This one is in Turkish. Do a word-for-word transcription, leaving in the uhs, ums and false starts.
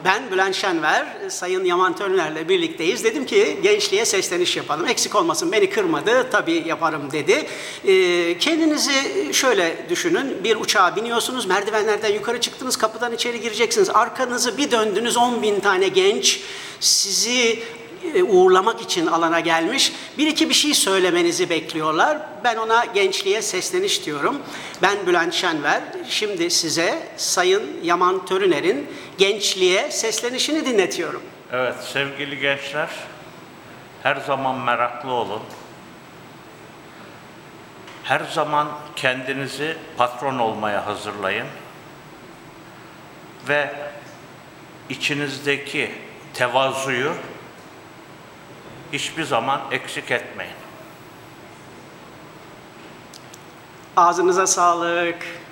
Ben Bülent Şenver, Sayın Yaman Törüner'le birlikteyiz. Dedim ki gençliğe sesleniş yapalım. Eksik olmasın, beni kırmadı, tabii yaparım dedi. Ee, kendinizi şöyle düşünün, bir uçağa biniyorsunuz, merdivenlerden yukarı çıktınız, kapıdan içeri gireceksiniz. Arkanızı bir döndünüz, on bin tane genç sizi uğurlamak için alana gelmiş. Bir iki bir şey söylemenizi bekliyorlar. Ben ona gençliğe sesleniş diyorum. Ben Bülent Şenver. Şimdi size Sayın Yaman Törüner'in gençliğe seslenişini dinletiyorum. Evet sevgili gençler, her zaman meraklı olun. Her zaman kendinizi patron olmaya hazırlayın. Ve içinizdeki tevazuyu hiçbir zaman eksik etmeyin. Ağzınıza sağlık.